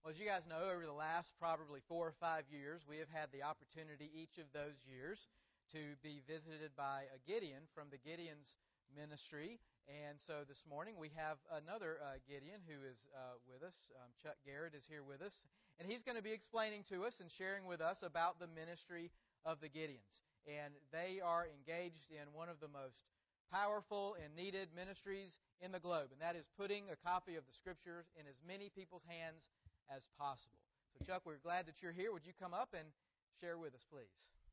Well, as you guys know, over the last probably 4 or 5 years, we have had the opportunity each of those years to be visited by a Gideon from the Gideon's ministry. And so this morning we have another Gideon who is with us. Chuck Garrett is here with us. And he's going to be explaining to us and sharing with us about the ministry of the Gideons. And they are engaged in one of the most powerful and needed ministries in the globe. And that is putting a copy of the Scriptures in as many people's hands as possible. So, Chuck, we're glad that you're here. Would you come up and share with us, please?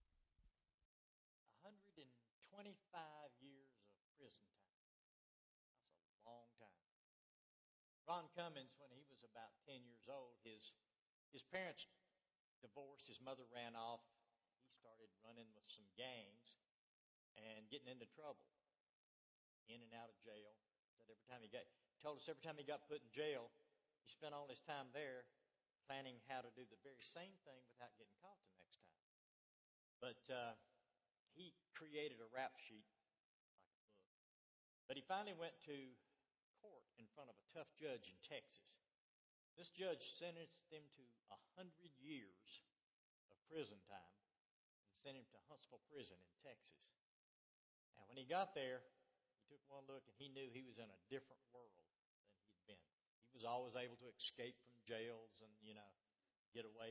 125 years of prison time. That's a long time. Ron Cummins, when he was about 10 years old, his parents divorced. His mother ran off. He started running with some gangs and getting into trouble, in and out of jail. Told us every time he got put in jail, he spent all his time there planning how to do the very same thing without getting caught the next time. But he created a rap sheet like a book. But he finally went to court in front of a tough judge in Texas. This judge sentenced him to 100 years of prison time and sent him to Huntsville Prison in Texas. And when he got there, he took one look and he knew he was in a different world than he'd been. He was always able to escape from jails and, get away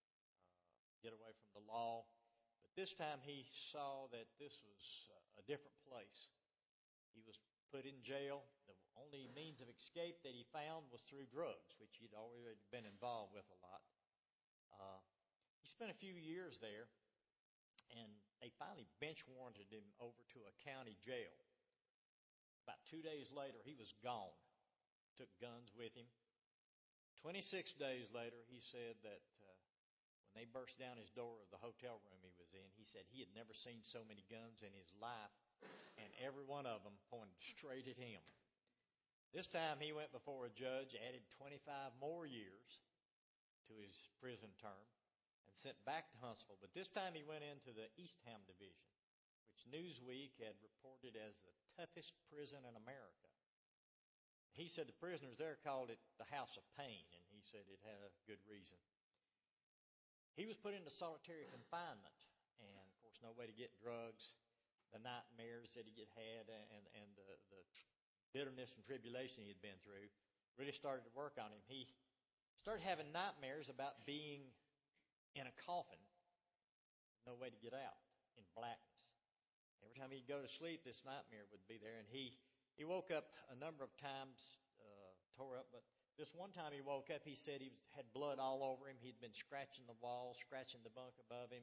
from the law. But this time he saw that this was a different place. He was put in jail. The only means of escape that he found was through drugs, which he'd already been involved with a lot. He spent a few years there, and they finally bench warranted him over to a county jail. About 2 days later, he was gone. Took guns with him. 26 days later, he said that when they burst down his door of the hotel room he was in, he said he had never seen so many guns in his life, and every one of them pointed straight at him. This time he went before a judge, added 25 more years to his prison term, and sent back to Huntsville. But this time he went into the Eastham Division, which Newsweek had reported as the toughest prison in America. He said the prisoners there called it the House of Pain, and he said it had a good reason. He was put into solitary confinement, and, of course, no way to get drugs. The nightmares that he had and the bitterness and tribulation he had been through really started to work on him. He started having nightmares about being in a coffin, no way to get out, in blackness. Every time he'd go to sleep, this nightmare would be there, and he woke up a number of times, tore up, but this one time he woke up, he said he had blood all over him. He'd been scratching the wall, scratching the bunk above him.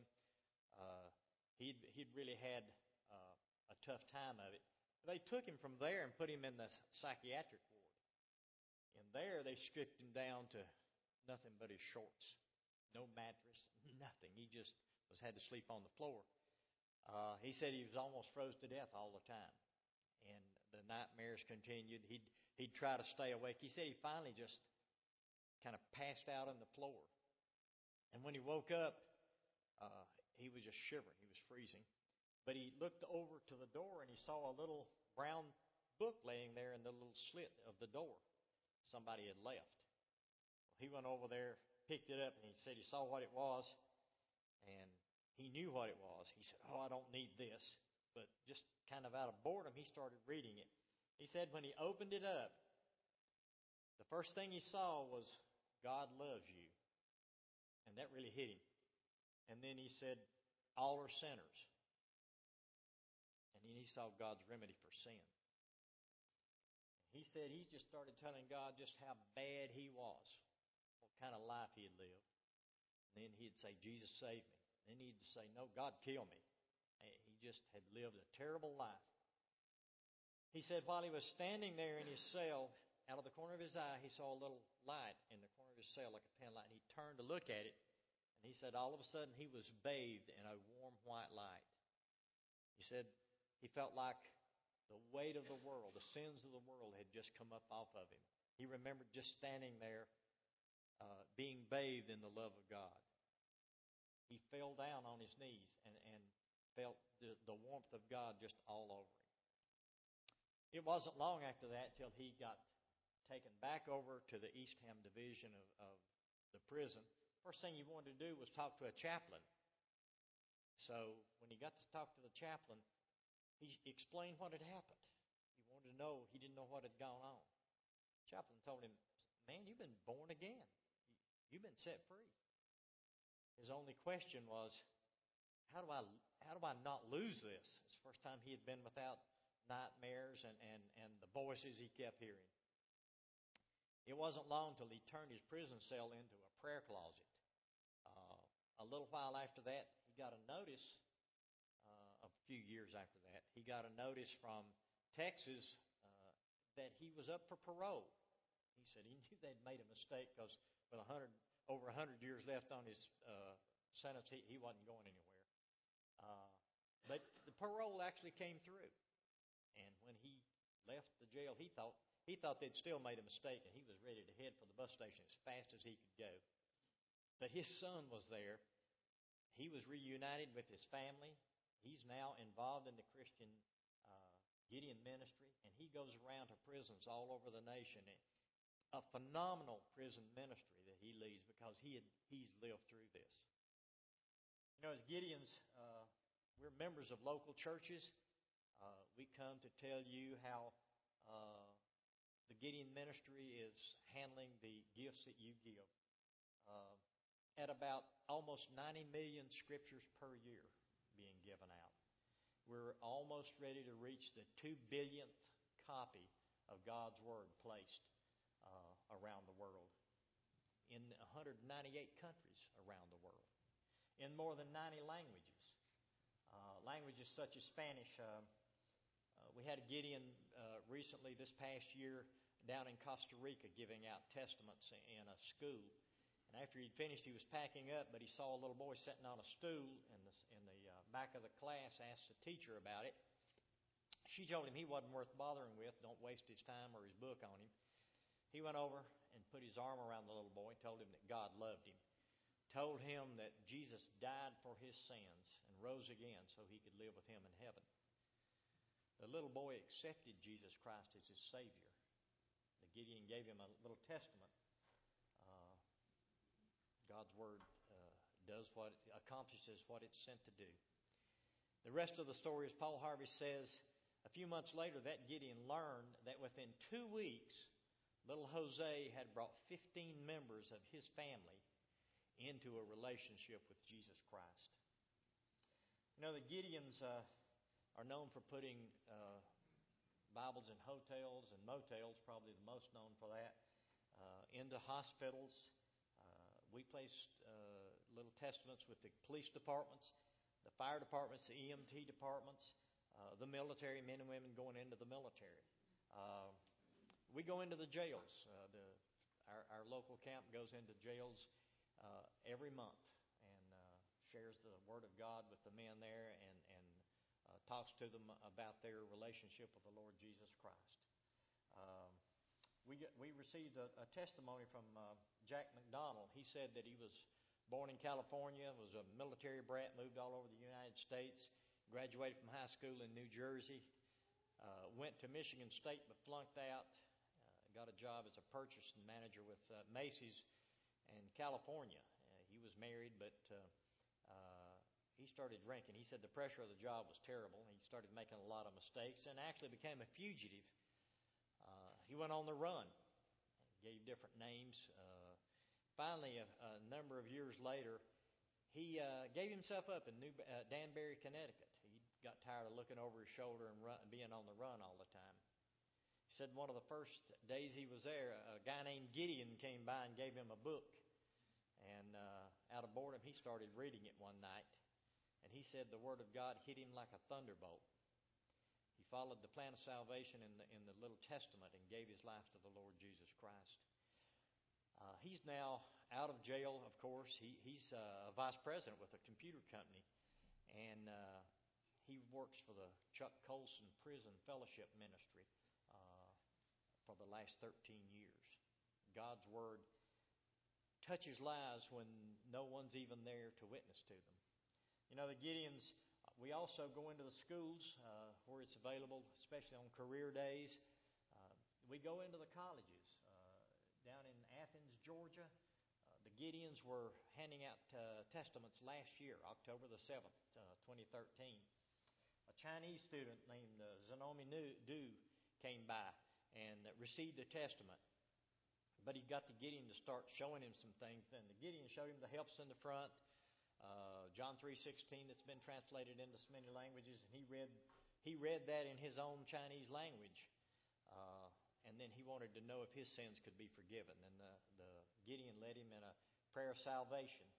He'd really had a tough time of it. They took him from there and put him in the psychiatric ward. And there they stripped him down to nothing but his shorts. No mattress, nothing. He just had to sleep on the floor. He said he was almost froze to death all the time. And the nightmares continued. He'd try to stay awake. He said he finally just kind of passed out on the floor. And when he woke up, he was just shivering. He was freezing. But he looked over to the door and he saw a little brown book laying there in the little slit of the door. Somebody had left. He went over there, picked it up, and he said he saw what it was, and he knew what it was. He said, I don't need this. But just kind of out of boredom, he started reading it. He said when he opened it up, the first thing he saw was, God loves you. And that really hit him. And then he said, all are sinners. And then he saw God's remedy for sin. He said he just started telling God just how bad he was, what kind of life he had lived. And then he'd say, Jesus, save me. Then he'd say, no, God, kill me. He just had lived a terrible life. He said while he was standing there in his cell, out of the corner of his eye, he saw a little light in the corner of his cell, like a pen light. And he turned to look at it, and he said all of a sudden he was bathed in a warm white light. He said he felt like the weight of the world, the sins of the world had just come up off of him. He remembered just standing there being bathed in the love of God. He fell down on his knees and felt the warmth of God just all over him. It wasn't long after that till he got taken back over to the Eastham Division of the prison, first thing he wanted to do was talk to a chaplain. So when he got to talk to the chaplain, he explained what had happened. He wanted to know, he didn't know what had gone on. The chaplain told him, man, you've been born again. You've been set free. His only question was, how do I not lose this? It's the first time he had been without nightmares and the voices he kept hearing. It wasn't long till he turned his prison cell into a prayer closet. A little while after that, he got a notice, a few years after that, he got a notice from Texas that he was up for parole. He said he knew they'd made a mistake because with over 100 years left on his sentence, he wasn't going anywhere. But the parole actually came through. And when he left the jail, he thought they'd still made a mistake, and he was ready to head for the bus station as fast as he could go. But his son was there. He was reunited with his family. He's now involved in the Christian Gideon ministry, and he goes around to prisons all over the nation. A phenomenal prison ministry that he leads because he's lived through this. You know, as Gideons, we're members of local churches. We come to tell you how the Gideon ministry is handling the gifts that you give. At about almost 90 million scriptures per year being given out. We're almost ready to reach the 2 billionth copy of God's Word placed around the world in 198 countries around the world, in more than 90 languages. Languages such as Spanish. We had a Gideon recently this past year down in Costa Rica giving out testaments in a school. And after he'd finished, he was packing up, but he saw a little boy sitting on a stool in the back of the class, asked the teacher about it. She told him he wasn't worth bothering with, don't waste his time or his book on him. He went over and put his arm around the little boy, told him that God loved him, told him that Jesus died for his sins and rose again so he could live with him in heaven. The little boy accepted Jesus Christ as his Savior. The Gideon gave him a little testament. God's Word accomplishes what it's sent to do. The rest of the story, as Paul Harvey says, a few months later, that Gideon learned that within 2 weeks, little Jose had brought 15 members of his family into a relationship with Jesus Christ. You know, the Gideons are known for putting Bibles in hotels and motels, probably the most known for that, into hospitals. We placed little testaments with the police departments, the fire departments, the EMT departments, the military, men and women going into the military. We go into the jails. Our local camp goes into jails every month and shares the Word of God with the men there and talks to them about their relationship with the Lord Jesus Christ. We received a testimony from Jack McDonald. He said that he was born in California, was a military brat, moved all over the United States, graduated from high school in New Jersey, went to Michigan State but flunked out, got a job as a purchasing manager with Macy's in California. He was married, but he started drinking. He said the pressure of the job was terrible. He started making a lot of mistakes and actually became a fugitive. He went on the run, gave different names. Finally, a number of years later, he gave himself up in Danbury, Connecticut. He got tired of looking over his shoulder and being on the run all the time. He said one of the first days he was there, a guy named Gideon came by and gave him a book. And out of boredom, he started reading it one night. And he said the Word of God hit him like a thunderbolt. He followed the plan of salvation in the little testament and gave his life to the Lord Jesus Christ. He's now out of jail, of course. He's a vice president with a computer company. And he works for the Chuck Colson Prison Fellowship Ministry for the last 13 years. God's Word touches lives when no one's even there to witness to them. You know, the Gideons, we also go into the schools where it's available, especially on career days. We go into the colleges. Down in Athens, Georgia, the Gideons were handing out testaments last year, October the 7th, 2013. A Chinese student named Zenomi Du came by and received a testament. But he got the Gideon to start showing him some things. Then the Gideon showed him the helps in the front, John 3:16 that's been translated into so many languages, and he read that in his own Chinese language. And then he wanted to know if his sins could be forgiven. And the Gideon led him in a prayer of salvation.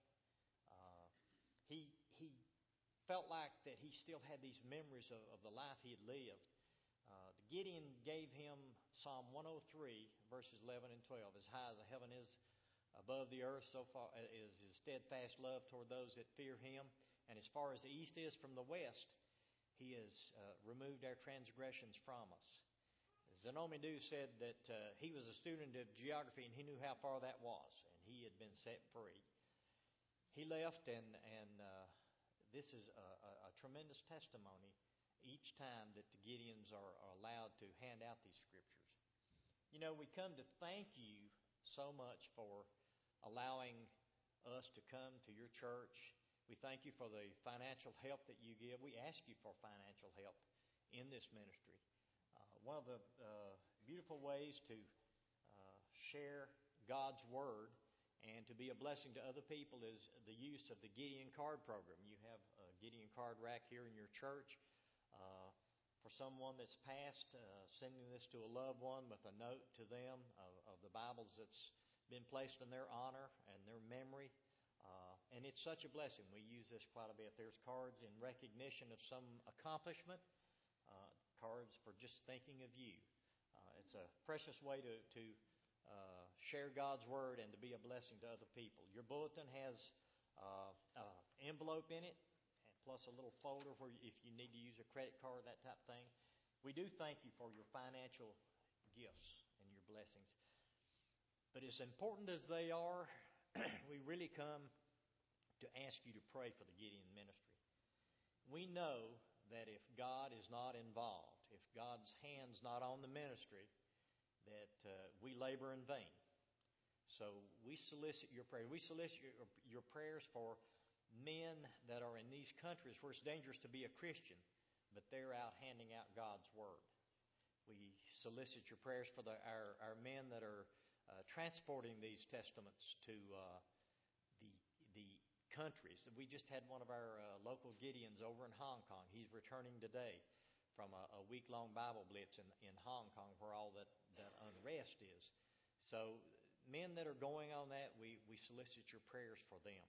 He felt like that he still had these memories of the life he had lived. The Gideon gave him Psalm 103, verses 11 and 12. As high as the heaven is above the earth, so far is his steadfast love toward those that fear him. And as far as the east is from the west, he has removed our transgressions from us. Zenomi Du said that he was a student of geography and he knew how far that was, and he had been set free. He left, and this is a tremendous testimony each time that the Gideons are allowed to hand out these scriptures. You know, we come to thank you so much for allowing us to come to your church. We thank you for the financial help that you give. We ask you for financial help in this ministry. One of the beautiful ways to share God's Word and to be a blessing to other people is the use of the Gideon Card Program. You have a Gideon Card rack here in your church. For someone that's passed, sending this to a loved one with a note to them of the Bibles that's been placed in their honor and their memory. And it's such a blessing. We use this quite a bit. There's cards in recognition of some accomplishment, cards for just thinking of you. It's a precious way to share God's Word and to be a blessing to other people. Your bulletin has an envelope in it, plus a little folder where if you need to use a credit card, that type of thing. We do thank you for your financial gifts and your blessings. But as important as they are, we really come to ask you to pray for the Gideon ministry. We know that if God is not involved, if God's hand's not on the ministry, that we labor in vain. So we solicit your prayers. We solicit your prayers for men that are in these countries where it's dangerous to be a Christian, but they're out handing out God's Word. We solicit your prayers for our men that are transporting these testaments to the countries. We just had one of our local Gideons over in Hong Kong. He's returning today from a week-long Bible blitz in Hong Kong where all that unrest is. So men that are going on that, we solicit your prayers for them.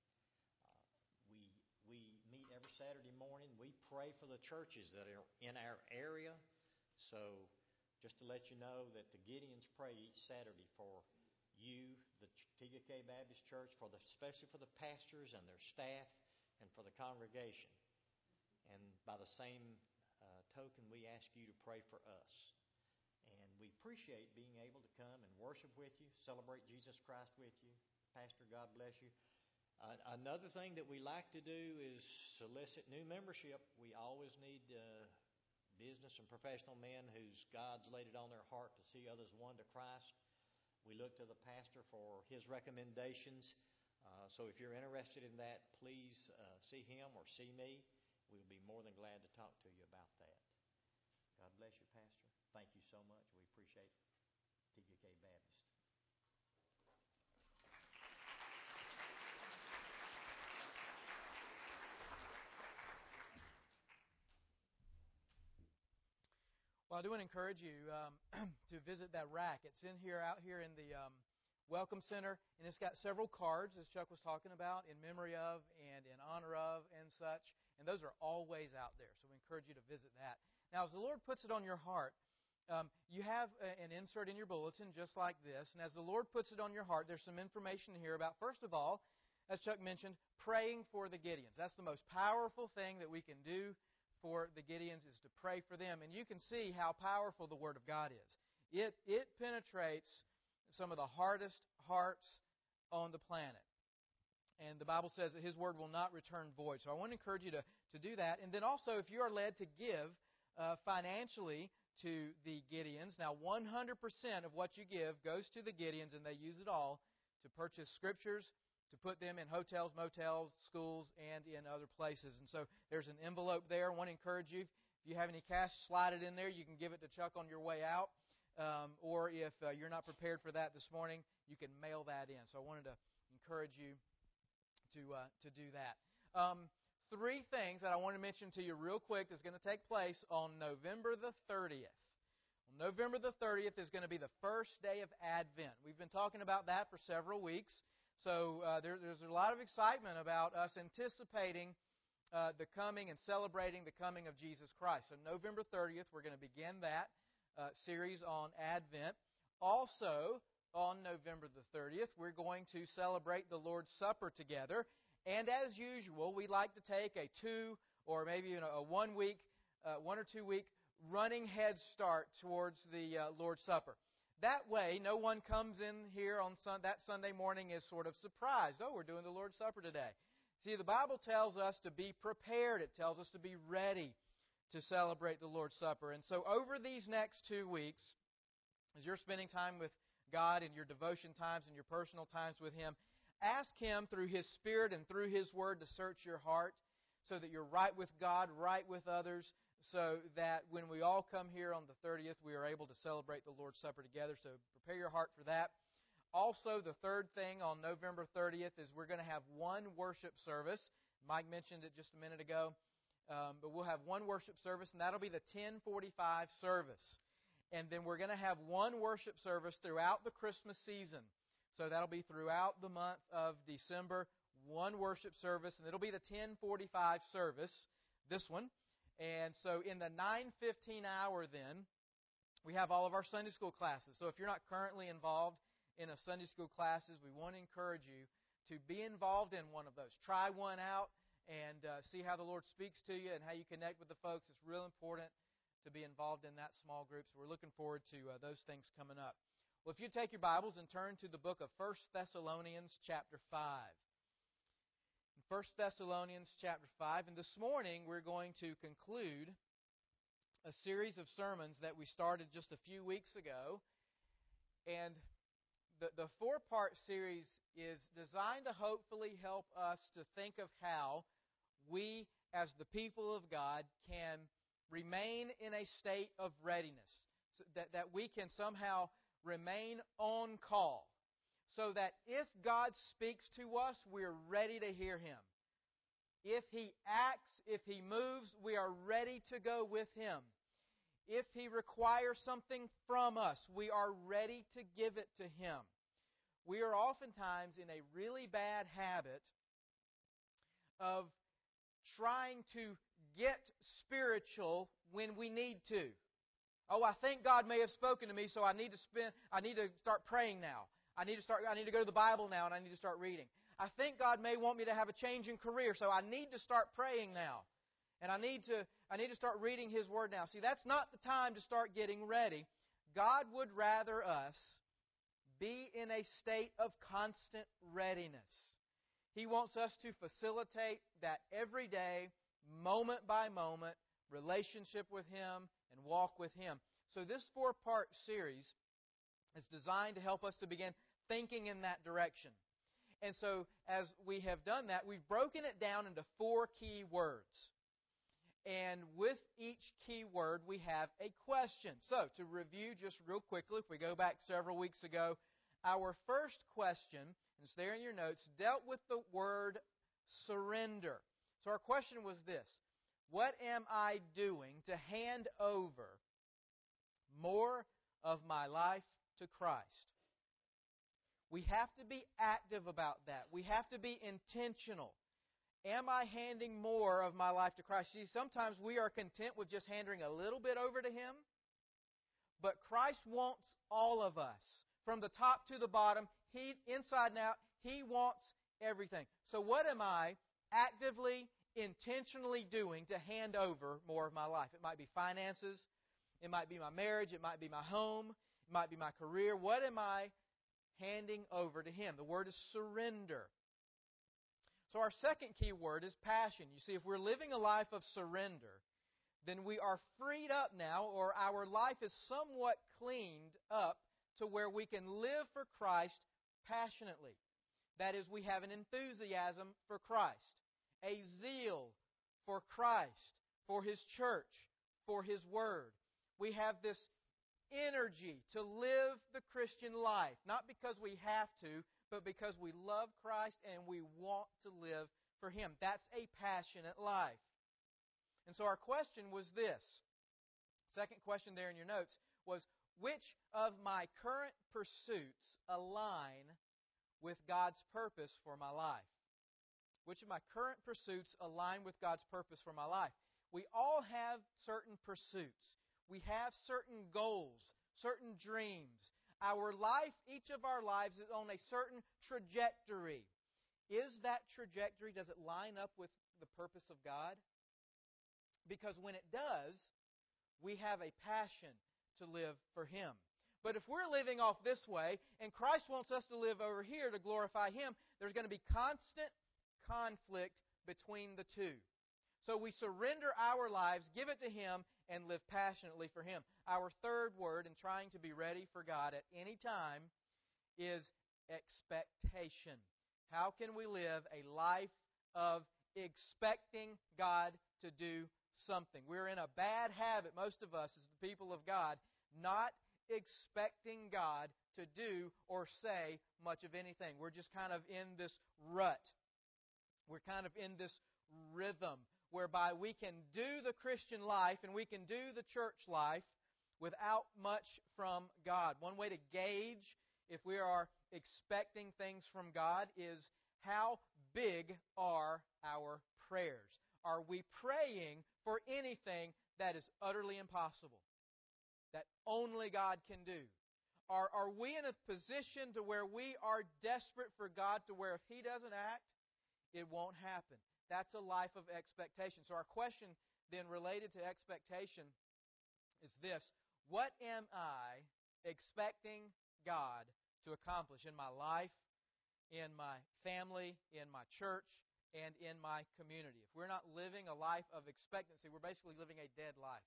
We meet every Saturday morning. We pray for the churches that are in our area. So just to let you know that the Gideons pray each Saturday for you, the TGK Baptist Church, especially for the pastors and their staff and for the congregation. And by the same token, we ask you to pray for us. And we appreciate being able to come and worship with you, celebrate Jesus Christ with you. Pastor, God bless you. Another thing that we like to do is solicit new membership. We always need business and professional men whose God's laid it on their heart to see others won to Christ. We look to the pastor for his recommendations. So if you're interested in that, please see him or see me. We'll be more than glad to talk to you about that. God bless you, Pastor. Thank you so much. We appreciate TGK Baptist. Well, I do want to encourage you to visit that rack. It's out here in the Welcome Center, and it's got several cards, as Chuck was talking about, in memory of and in honor of and such. And those are always out there, so we encourage you to visit that. Now, as the Lord puts it on your heart, you have an insert in your bulletin just like this. And as the Lord puts it on your heart, there's some information here about, first of all, as Chuck mentioned, praying for the Gideons. That's the most powerful thing that we can do for the Gideons, is to pray for them. And you can see how powerful the Word of God is. It penetrates some of the hardest hearts on the planet. And the Bible says that His Word will not return void. So I want to encourage you to do that. And then also, if you are led to give financially to the Gideons, now 100% of what you give goes to the Gideons, and they use it all to purchase scriptures, to put them in hotels, motels, schools, and in other places. And so there's an envelope there. I want to encourage you, if you have any cash, slide it in there. You can give it to Chuck on your way out. Or if you're not prepared for that this morning, you can mail that in. So I wanted to encourage you to do that. Three things that I want to mention to you real quick that's going to take place on November the 30th. On November the 30th is going to be the first day of Advent. We've been talking about that for several weeks. So there's a lot of excitement about us anticipating the coming and celebrating the coming of Jesus Christ. So November 30th, we're going to begin that series on Advent. Also, on November the 30th, we're going to celebrate the Lord's Supper together. And as usual, we like to take a 2 or maybe a 1 week, 1 or 2 week running head start towards the Lord's Supper. That way, no one comes in here on that Sunday morning is sort of surprised. Oh, we're doing the Lord's Supper today. See, the Bible tells us to be prepared. It tells us to be ready to celebrate the Lord's Supper. And so over these next 2 weeks, as you're spending time with God in your devotion times and your personal times with Him, ask Him through His Spirit and through His Word to search your heart so that you're right with God, right with others, so that when we all come here on the 30th, we are able to celebrate the Lord's Supper together. So prepare your heart for that. Also, the third thing on November 30th is we're going to have one worship service. Mike mentioned it just a minute ago. But we'll have one worship service, and that'll be the 10:45 service. And then we're going to have one worship service throughout the Christmas season. So that'll be throughout the month of December, one worship service, and it'll be the 10:45 service, this one. And so in the 9:15 hour then, we have all of our Sunday school classes. So if you're not currently involved in a Sunday school classes, we want to encourage you to be involved in one of those. Try one out and see how the Lord speaks to you and how you connect with the folks. It's real important to be involved in that small group. So we're looking forward to those things coming up. Well, if you take your Bibles and turn to the book of 1 Thessalonians chapter 5. 1 Thessalonians chapter 5. And this morning we're going to conclude a series of sermons that we started just a few weeks ago. And the four-part series is designed to hopefully help us to think of how we, as the people of God, can remain in a state of readiness. So that we can somehow remain on call. So that if God speaks to us, we're ready to hear Him. If He acts, if He moves, we are ready to go with Him. If He requires something from us, we are ready to give it to Him. We are oftentimes in a really bad habit of trying to get spiritual when we need to. Oh, I think God may have spoken to me, so I need to start praying now. I need to go to the Bible now, and I need to start reading. I think God may want me to have a change in career, so I need to start praying now. And I need to start reading His Word now. See, that's not the time to start getting ready. God would rather us be in a state of constant readiness. He wants us to facilitate that everyday, moment by moment, relationship with Him and walk with Him. So this four-part series is designed to help us to begin thinking in that direction. And so as we have done that, we've broken it down into 4 key words. And with each key word, we have a question. So to review just real quickly, if we go back several weeks ago, our first question, and it's there in your notes, dealt with the word surrender. So our question was this: what am I doing to hand over more of my life to Christ? We have to be active about that. We have to be intentional. Am I handing more of my life to Christ? See, sometimes we are content with just handing a little bit over to Him, but Christ wants all of us. From the top to the bottom, He, inside and out, He wants everything. So what am I actively, intentionally doing to hand over more of my life? It might be finances. It might be my marriage. It might be my home. It might be my career. What am I handing over to Him? The word is surrender. So our second key word is passion. You see, if we're living a life of surrender, then we are freed up now, or our life is somewhat cleaned up to where we can live for Christ passionately. That is, we have an enthusiasm for Christ, a zeal for Christ, for His church, for His Word. We have this energy to live the Christian life, not because we have to, but because we love Christ and we want to live for Him. That's a passionate life. And so our question was this. Second question there in your notes was, which of my current pursuits align with God's purpose for my life? Which of my current pursuits align with God's purpose for my life? We all have certain pursuits. We have certain goals, certain dreams. Our life, each of our lives is on a certain trajectory. Is that trajectory, does it line up with the purpose of God? Because when it does, we have a passion to live for Him. But if we're living off this way, and Christ wants us to live over here to glorify Him, there's going to be constant conflict between the two. So we surrender our lives, give it to Him, and live passionately for Him. Our third word in trying to be ready for God at any time is expectation. How can we live a life of expecting God to do something? We're in a bad habit, most of us, as the people of God, not expecting God to do or say much of anything. We're just kind of in this rut. We're kind of in this rhythm whereby we can do the Christian life and we can do the church life without much from God. One way to gauge if we are expecting things from God is how big are our prayers? Are we praying for anything that is utterly impossible, that only God can do? Are we in a position to where we are desperate for God to where if He doesn't act, it won't happen? That's a life of expectation. So our question then related to expectation is this: what am I expecting God to accomplish in my life, in my family, in my church, and in my community? If we're not living a life of expectancy, we're basically living a dead life.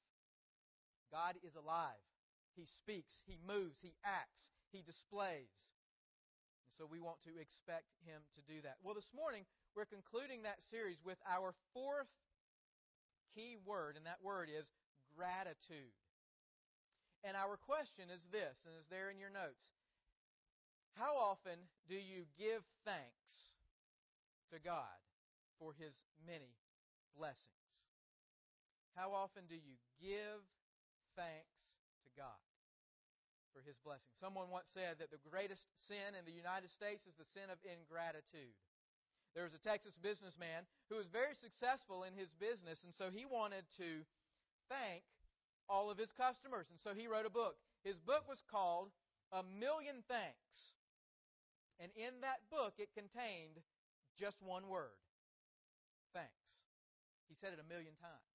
God is alive. He speaks, He moves, He acts, He displays. And so we want to expect Him to do that. Well, this morning, we're concluding that series with our fourth key word, and that word is gratitude. And our question is this, and is there in your notes. How often do you give thanks to God for His many blessings? How often do you give thanks to God for His blessings? Someone once said that the greatest sin in the United States is the sin of ingratitude. There was a Texas businessman who was very successful in his business, and so he wanted to thank all of his customers. And so he wrote a book. His book was called A Million Thanks. And in that book, it contained just one word: thanks. He said it 1 million times.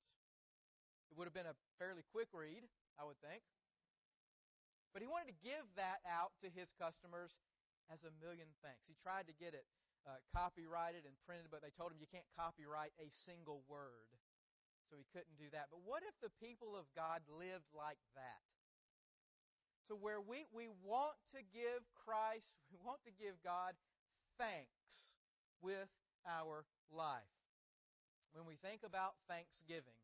It would have been a fairly quick read, I would think. But he wanted to give that out to his customers as 1 million thanks. He tried to get it copyrighted and printed, but they told him you can't copyright a single word. So he couldn't do that. But what if the people of God lived like that? To where we want to give Christ, we want to give God thanks with our life. When we think about thanksgiving,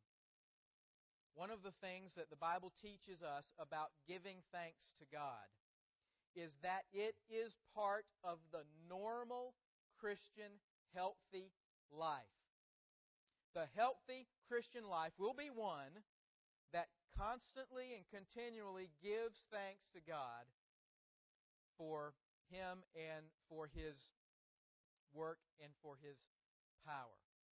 one of the things that the Bible teaches us about giving thanks to God is that it is part of the normal Christian healthy life. The healthy Christian life will be one that constantly and continually gives thanks to God for Him and for His work and for His power.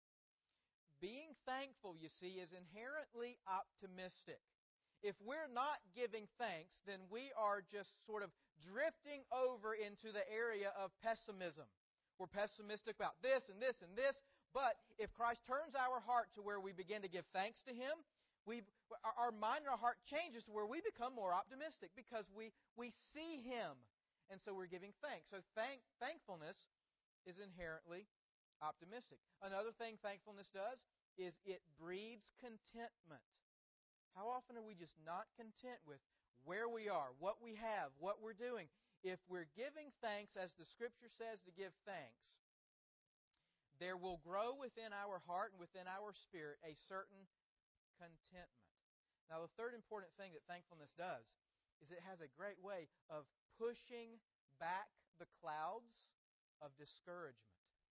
Being thankful, you see, is inherently optimistic. If we're not giving thanks, then we are just sort of drifting over into the area of pessimism. We're pessimistic about this and this and this, but if Christ turns our heart to where we begin to give thanks to Him, our mind and our heart changes to where we become more optimistic because we see Him, and so we're giving thanks. So thankfulness is inherently optimistic. Another thing thankfulness does is it breeds contentment. How often are we just not content with where we are, what we have, what we're doing? if we're giving thanks as the Scripture says to give thanks, there will grow within our heart and within our spirit a certain contentment. Now, the third important thing that thankfulness does is it has a great way of pushing back the clouds of discouragement.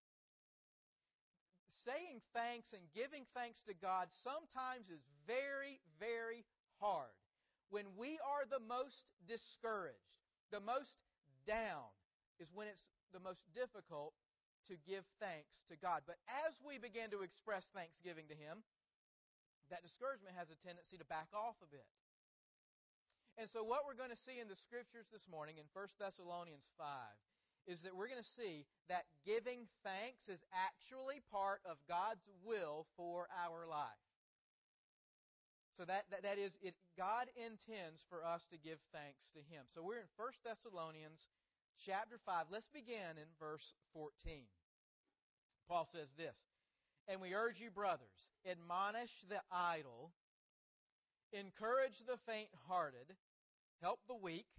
Saying thanks and giving thanks to God sometimes is very, very hard. When we are the most discouraged, the most down, is when it's the most difficult to give thanks to God. But as we begin to express thanksgiving to Him, that discouragement has a tendency to back off a bit. And so what we're going to see in the Scriptures this morning in 1 Thessalonians 5 is that we're going to see that giving thanks is actually part of God's will for our life. So that is, God intends for us to give thanks to Him. So we're in 1 Thessalonians chapter 5. Let's begin in verse 14. Paul says this, "And we urge you, brothers, admonish the idle, encourage the faint-hearted, help the weak,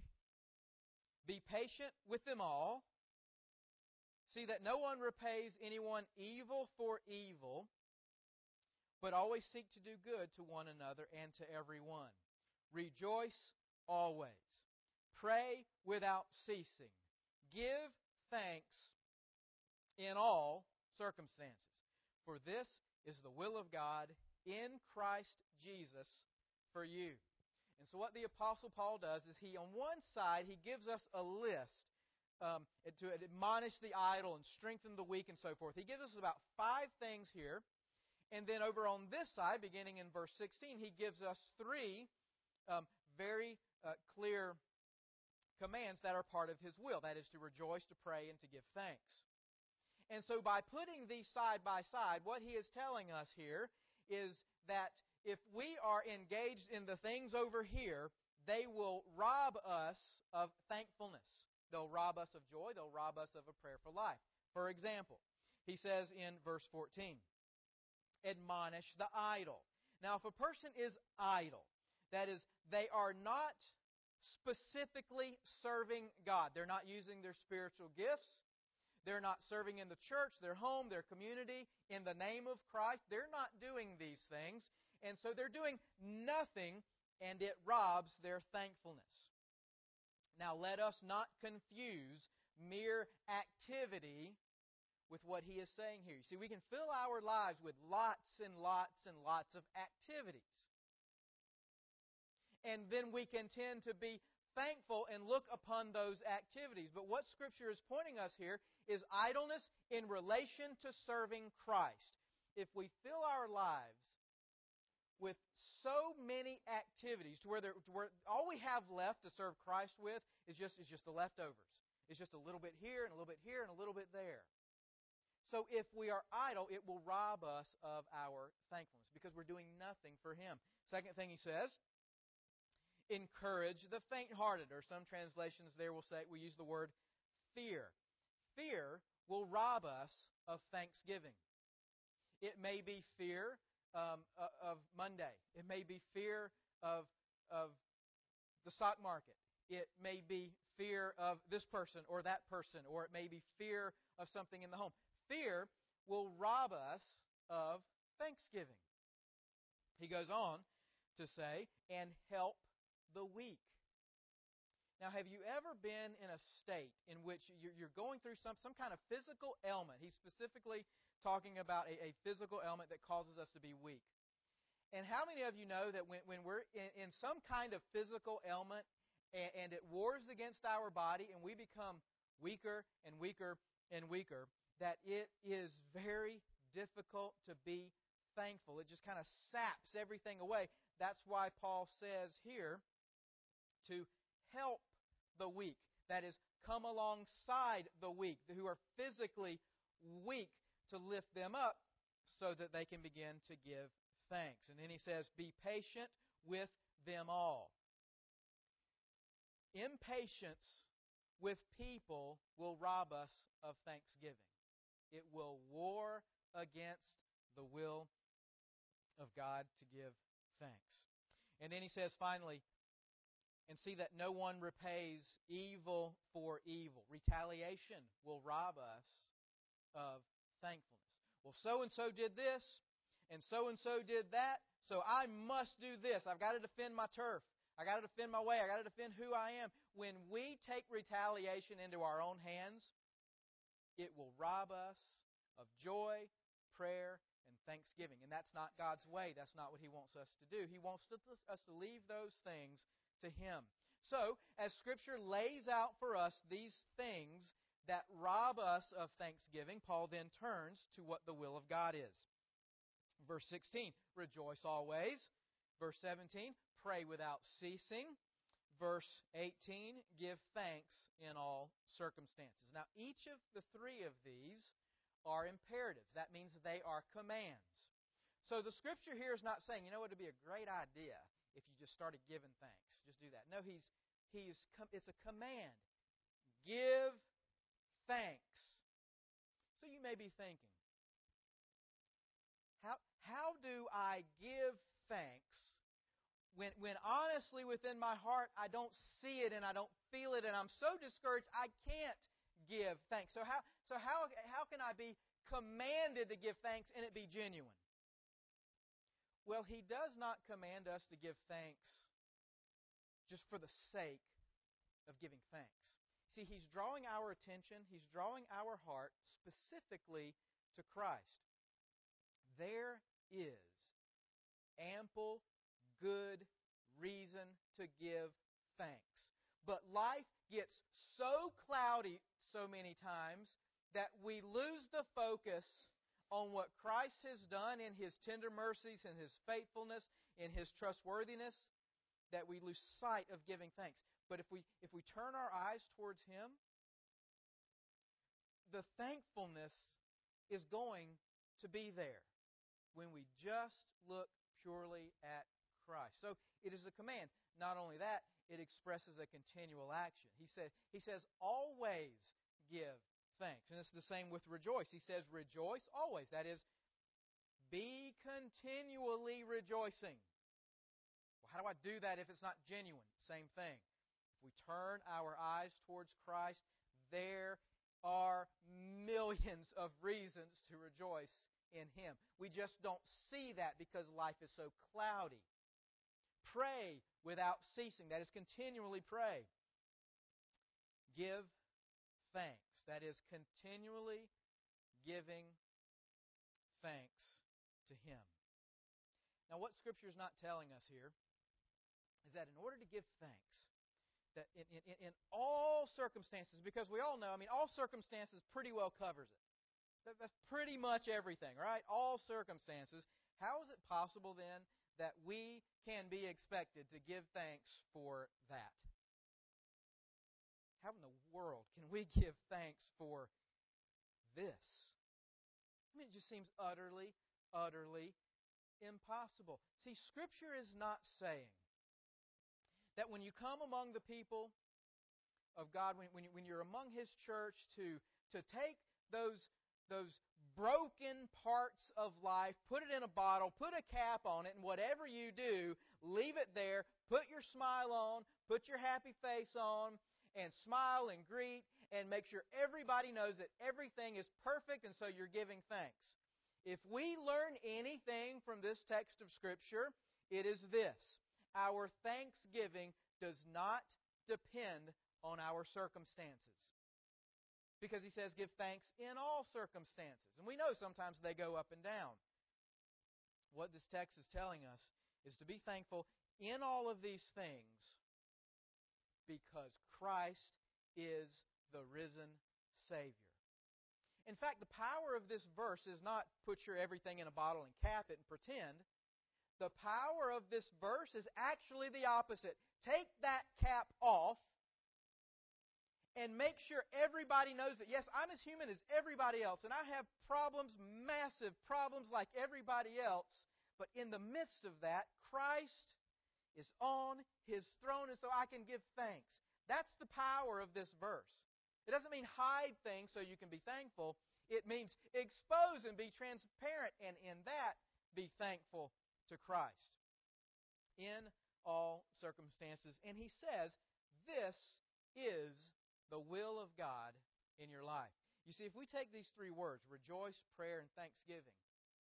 be patient with them all. See that no one repays anyone evil for evil, but always seek to do good to one another and to everyone. Rejoice always. Pray without ceasing. Give thanks in all circumstances. For this is the will of God in Christ Jesus for you." And so what the Apostle Paul does is he, on one side, he gives us a list to admonish the idle and strengthen the weak and so forth. He gives us about 5 things here. And then over on this side, beginning in verse 16, he gives us 3 very clear commands that are part of his will. That is to rejoice, to pray, and to give thanks. And so by putting these side by side, what he is telling us here is that if we are engaged in the things over here, they will rob us of thankfulness. They'll rob us of joy. They'll rob us of a prayerful life. For example, he says in verse 14, "Admonish the idle." Now, if a person is idle, that is, they are not specifically serving God. They're not using their spiritual gifts. They're not serving in the church, their home, their community, in the name of Christ. They're not doing these things. And so they're doing nothing, and it robs their thankfulness. Now, let us not confuse mere activity with what he is saying here. You see, we can fill our lives with lots and lots and lots of activities. And then we can tend to be thankful and look upon those activities. But what Scripture is pointing us here is idleness in relation to serving Christ. If we fill our lives with so many activities to where all we have left to serve Christ with is just the leftovers. It's just a little bit here and a little bit here and a little bit there. So if we are idle, it will rob us of our thankfulness because we're doing nothing for Him. Second thing he says, encourage the faint-hearted, or some translations there will say, we use the word fear. Fear will rob us of thanksgiving. It may be fear of Monday. It may be fear of the stock market. It may be fear of this person or that person, or it may be fear of something in the home. Fear will rob us of thanksgiving. He goes on to say, and help the weak. Now, have you ever been in a state in which you're going through some kind of physical ailment? He's specifically talking about a physical ailment that causes us to be weak. And how many of you know that when we're in some kind of physical ailment and it wars against our body and we become weaker and weaker and weaker, that it is very difficult to be thankful. It just kind of saps everything away. That's why Paul says here to help the weak. That is, come alongside the weak, who are physically weak, to lift them up so that they can begin to give thanks. And then he says, be patient with them all. Impatience with people will rob us of thanksgiving. It will war against the will of God to give thanks. And then he says finally, and see that no one repays evil for evil. Retaliation will rob us of thankfulness. Well, so-and-so did this, and so did that, so I must do this. I've got to defend my turf. I've got to defend my way. I've got to defend who I am. When we take retaliation into our own hands, it will rob us of joy, prayer, and thanksgiving. And that's not God's way. That's not what He wants us to do. He wants us to leave those things to Him. So, as Scripture lays out for us these things that rob us of thanksgiving, Paul then turns to what the will of God is. Verse 16, rejoice always. Verse 17, pray without ceasing. Verse 18, give thanks in all circumstances. Now, each of the three of these are imperatives. That means they are commands. So the Scripture here is not saying, it would be a great idea if you just started giving thanks. Just do that. No, it's a command. Give thanks. So you may be thinking, how do I give thanks when honestly within my heart I don't see it and I don't feel it and I'm so discouraged I can't give thanks? So how can I be commanded to give thanks and it be genuine? Well, He does not command us to give thanks just for the sake of giving thanks. See, He's drawing our attention, He's drawing our heart specifically to Christ. There is ample, good reason to give thanks. But life gets so cloudy so many times that we lose the focus on what Christ has done in His tender mercies, in His faithfulness, in His trustworthiness, that we lose sight of giving thanks. But if we turn our eyes towards Him, the thankfulness is going to be there when we just look purely at Christ. So it is a command. Not only that, it expresses a continual action. He says, always give thanks. And it's the same with rejoice. He says, rejoice always. That is, be continually rejoicing. Well, how do I do that if it's not genuine? Same thing. If we turn our eyes towards Christ, there are millions of reasons to rejoice in Him. We just don't see that because life is so cloudy. Pray without ceasing. That is, continually pray. Give thanks. That is, continually giving thanks to Him. Now, what Scripture is not telling us here is that in order to give thanks, that in all circumstances, because we all know, all circumstances pretty well covers it. That's pretty much everything, right? All circumstances. How is it possible then that we can be expected to give thanks for that? How in the world can we give thanks for this? It just seems utterly, utterly impossible. See, Scripture is not saying that when you come among the people of God, when you're among His church, to take those broken parts of life, put it in a bottle, put a cap on it, and whatever you do, leave it there, put your smile on, put your happy face on, and smile and greet, and make sure everybody knows that everything is perfect, and so you're giving thanks. If we learn anything from this text of Scripture, it is this: our thanksgiving does not depend on our circumstances. Because He says, give thanks in all circumstances. And we know sometimes they go up and down. What this text is telling us is to be thankful in all of these things because Christ is the risen Savior. In fact, the power of this verse is not put your everything in a bottle and cap it and pretend. The power of this verse is actually the opposite. Take that cap off and make sure everybody knows that, yes, I'm as human as everybody else, and I have problems, massive problems like everybody else, but in the midst of that, Christ is on His throne, and so I can give thanks. That's the power of this verse. It doesn't mean hide things so you can be thankful. It means expose and be transparent, and in that, be thankful to Christ. In all circumstances. And he says, this is the will of God in your life. You see, if we take these three words, rejoice, prayer, and thanksgiving,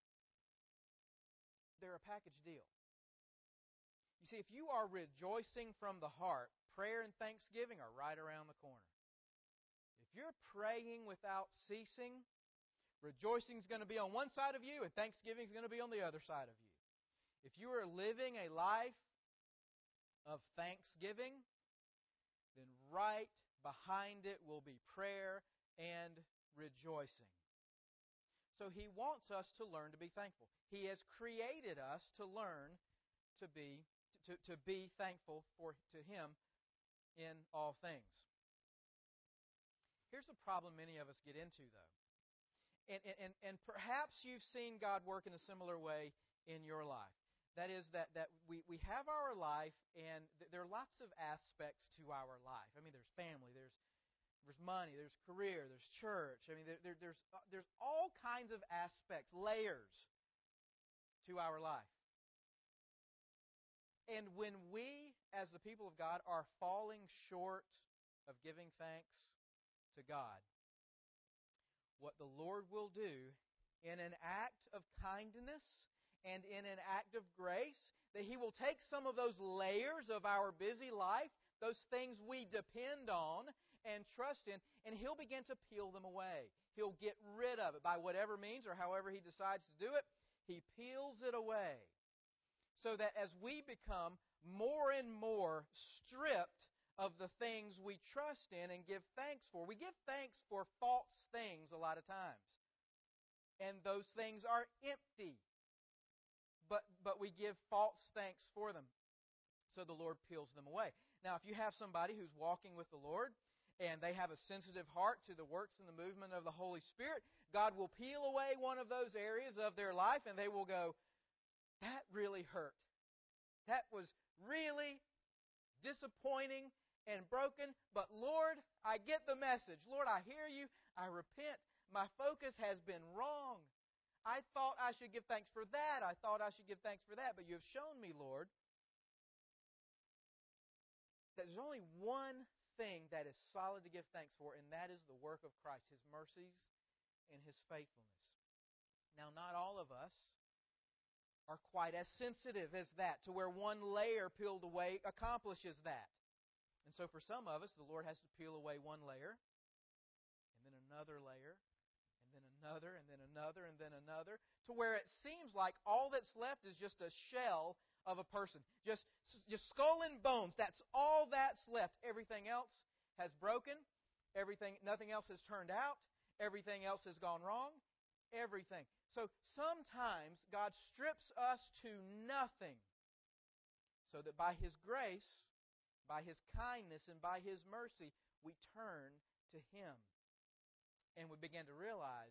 they're a package deal. You see, if you are rejoicing from the heart, prayer and thanksgiving are right around the corner. If you're praying without ceasing, rejoicing is going to be on one side of you and thanksgiving is going to be on the other side of you. If you are living a life of thanksgiving, then right behind it will be prayer and rejoicing. So He wants us to learn to be thankful. He has created us to learn to be thankful to Him in all things. Here's the problem many of us get into, though. And perhaps you've seen God work in a similar way in your life. That is that we have our life, and there are lots of aspects to our life. I mean, there's family, there's money, there's career, there's church. I mean, there's all kinds of aspects, layers to our life. And when we, as the people of God, are falling short of giving thanks to God, what the Lord will do in an act of kindness and in an act of grace, that He will take some of those layers of our busy life, those things we depend on and trust in, and He'll begin to peel them away. He'll get rid of it by whatever means or however He decides to do it. He peels it away so that as we become more and more stripped of the things we trust in and give thanks for. We give thanks for false things a lot of times. And those things are empty. But we give false thanks for them. So the Lord peels them away. Now, if you have somebody who's walking with the Lord and they have a sensitive heart to the works and the movement of the Holy Spirit, God will peel away one of those areas of their life and they will go, that really hurt. That was really disappointing and broken, but Lord, I get the message. Lord, I hear you. I repent. My focus has been wrong. I thought I should give thanks for that. I thought I should give thanks for that. But you have shown me, Lord, that there's only one thing that is solid to give thanks for, and that is the work of Christ, His mercies and His faithfulness. Now, not all of us are quite as sensitive as that, to where one layer peeled away accomplishes that. And so for some of us, the Lord has to peel away one layer, and then another layer, and then another, and then another, and then another, to where it seems like all that's left is just a shell of a person. Just skull and bones. That's all that's left. Everything else has broken. Nothing else has turned out. Everything else has gone wrong. Everything. So sometimes God strips us to nothing so that by His grace, by His kindness, and by His mercy, we turn to Him. And we begin to realize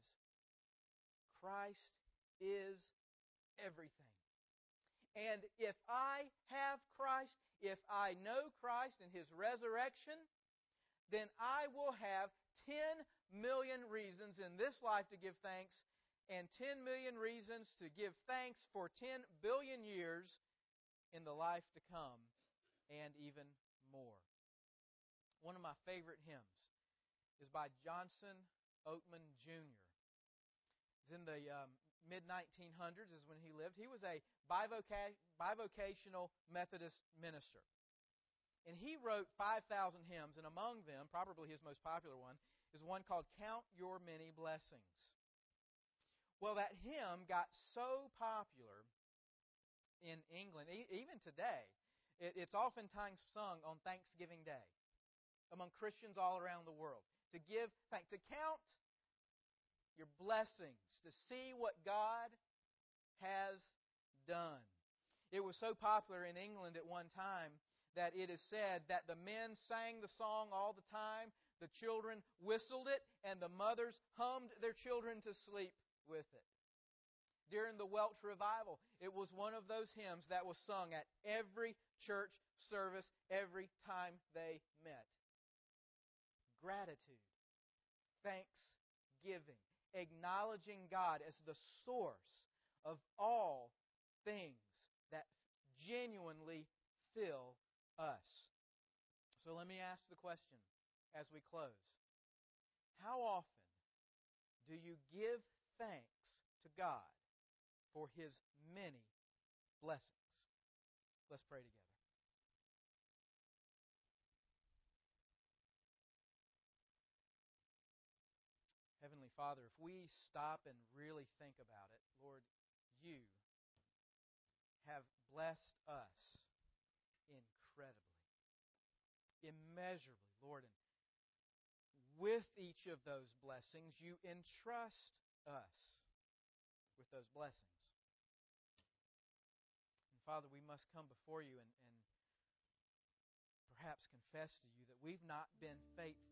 Christ is everything. And if I have Christ, if I know Christ and His resurrection, then I will have 10 million reasons in this life to give thanks and 10 million reasons to give thanks for 10 billion years in the life to come and even more. One of my favorite hymns is by Johnson Oatman Jr. It's in the mid-1900s is when he lived. He was a bivocational Methodist minister. And he wrote 5,000 hymns, and among them, probably his most popular one, is one called Count Your Many Blessings. Well, that hymn got so popular in England, even today, it's oftentimes sung on Thanksgiving Day among Christians all around the world. To give thanks, to count your blessings, to see what God has done. It was so popular in England at one time that it is said that the men sang the song all the time, the children whistled it, and the mothers hummed their children to sleep with it. During the Welsh Revival, it was one of those hymns that was sung at every church service every time they met. Gratitude, thanksgiving, acknowledging God as the source of all things that genuinely fill us. So let me ask the question as we close. How often do you give thanks to God for His many blessings? Let's pray together. Heavenly Father, if we stop and really think about it, Lord, You have blessed us incredibly, immeasurably, Lord. And with each of those blessings, You entrust us with those blessings. And Father, we must come before You and perhaps confess to You that we've not been faithful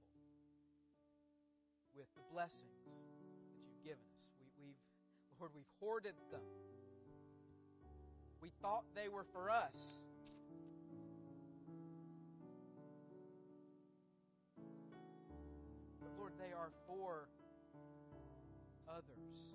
with the blessings that You've given us. Lord, we've hoarded them. We thought they were for us. But Lord, they are for others.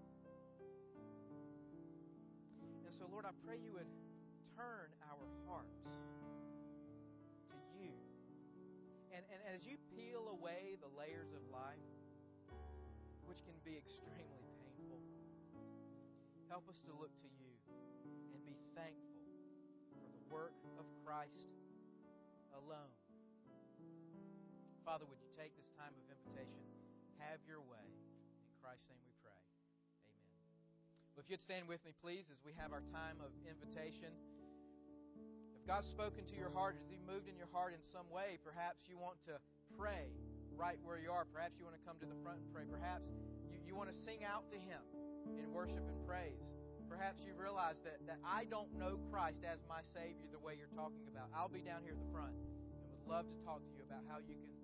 And so, Lord, I pray You would turn our hearts to You. And as You peel away the layers of life, which can be extremely painful, help us to look to You and be thankful for the work of Christ alone. Father, would You take this time of invitation, have Your way. In Christ's name we pray. Amen. Well, if you'd stand with me, please, as we have our time of invitation. If God's spoken to your heart, as He moved in your heart in some way, perhaps you want to pray right where you are. Perhaps you want to come to the front and pray. Perhaps you want to sing out to Him in worship and praise. Perhaps you've realized that I don't know Christ as my Savior the way you're talking about. I'll be down here at the front and would love to talk to you about how you can